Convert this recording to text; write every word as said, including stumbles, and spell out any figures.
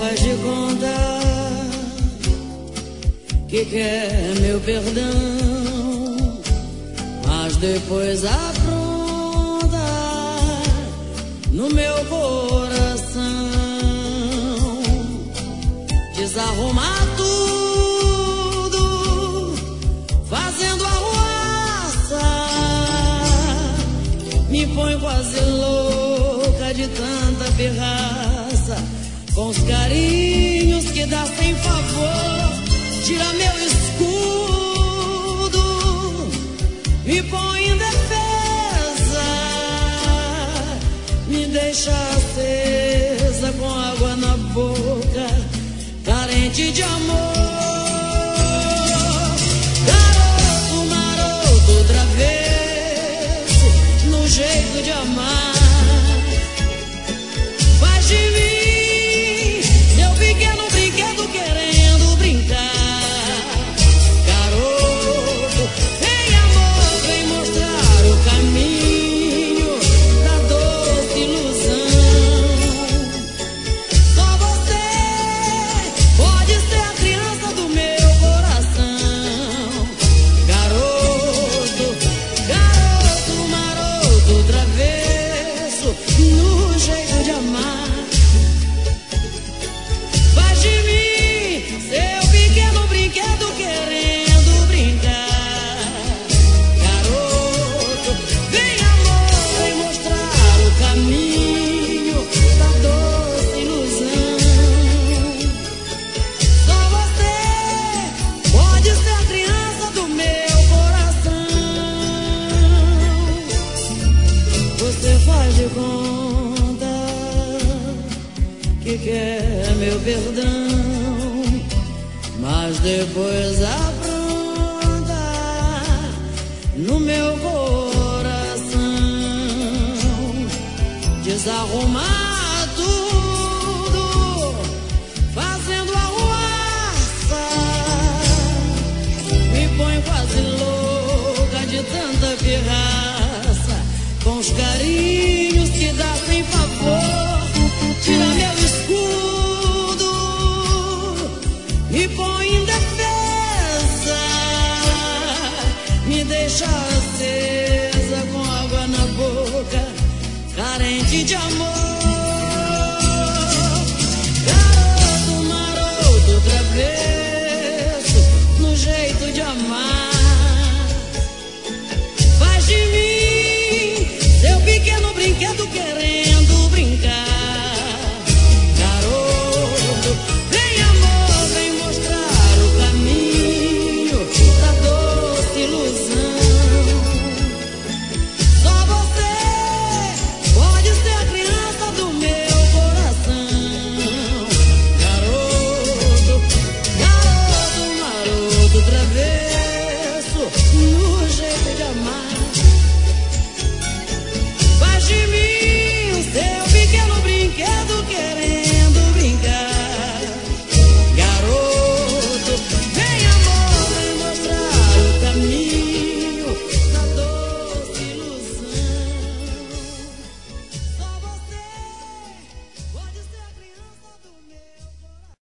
faz de conta que quer meu perdão, mas depois apronta no meu coração, desarrumar tudo, fazendo arruaça, me põe quase louca de tanta pirraça, com os carinhos que dá sem favor, tira meu escudo, me põe em defesa, me deixa acesa com água na boca, carente de amor. Garoto maroto, outra vez no jeito de amar, faz de mim meu pequeno brinquedo querendo brincar. Garoto, vem amor, vem mostrar o caminho da doce ilusão. Só você pode ser a criança do meu coração. Garoto, garoto maroto, travesso no jeito de amar, faz de mim seu pequeno brinquedo querendo brincar. Garoto, vem amor, vem mostrar o caminho da doce ilusão. Só você pode ser a criança do meu coração. Você faz de conta que quer meu perdão, mas depois apronta no meu coração, desarrumar tudo, fazendo arruaça, me põe quase louca de tanta pirraça, com os carinhos que dá sem favor, tira meu escudo, me põe em defesa, me deixa ser